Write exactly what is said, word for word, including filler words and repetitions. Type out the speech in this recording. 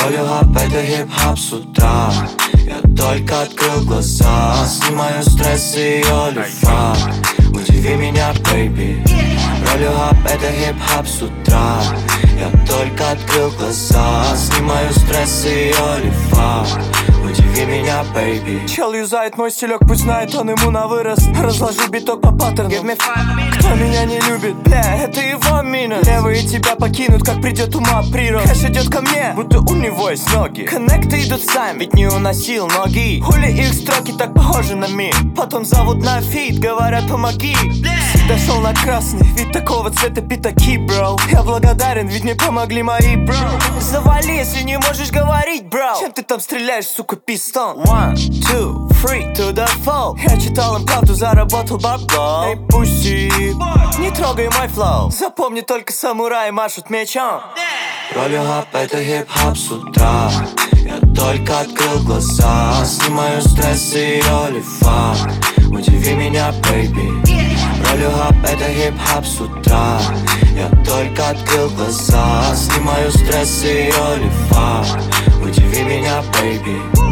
Роллю-хап, это хип-хап с утра. Я только открыл глаза, снимаю стресс и ее лифа. Удиви меня, бэйби. Роллю-хап, это хип-хап с утра. Я только открыл глаза, снимаю стресс и ее лифа. Удиви меня, бэйби. Чел юзает мой стилек, пусть знает он ему на вырост. Разложу биток по паттерну. Кто меня не любит, бля, это его мина. Левые тебя покинут, как придет ума природ. Кэш идет ко мне, будто у него есть ноги. Коннекты идут сами, ведь не уносил ноги. Хули их строки так похожи на мир. Потом зовут на фит, говорят помоги. Дошел на красный, ведь такого цвета пятаки, бро. Я благодарен, ведь мне помогли мои, бро. Завали, если не можешь говорить, бро. Чем ты там стреляешь, сука, пистон? One, two, three, to the four. Я читал им правду, заработал бабло. Эй, пусти, не трогай мой флоу. Запомни, только самураи машут мечом. Роллю-хап, это хип-хап с утра. Я только открыл глаза, снимаю стресс и ее лифа. Удиви меня, бэйби. Роллю-хап, это хип-хап с утра. Я только открыл глаза, снимаю стресс и ее лифа. Удиви меня, бэйби.